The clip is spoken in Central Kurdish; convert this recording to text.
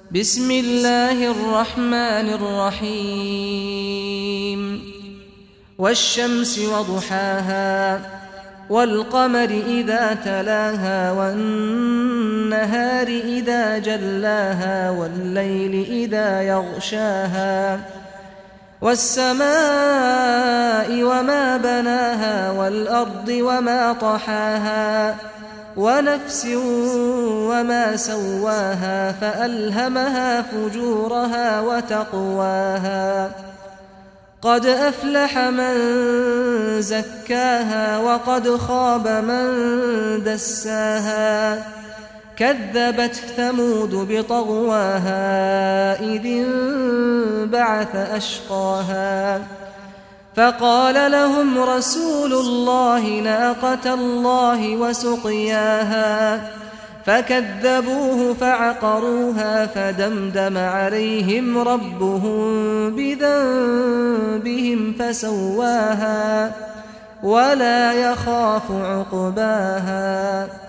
بسم الله الرحمن الرحيم والشمس وضحاها والقمر إذا تلاها والنهار إذا جلاها والليل إذا يغشاها والسماء وما بناها والأرض وما طحاها ونفس وما سواها فألهمها فجورها وتقواها قد أفلح من زكاها وقد خاب من دساها كذبت ثمود بطغواها إذ انبعث أشقاها فقال لهم رسول الله ناقة الله وسقياها فكذبوه فعقروها فدمدم عليهم ربهم بذنبهم فسواها ولا يخاف عقباها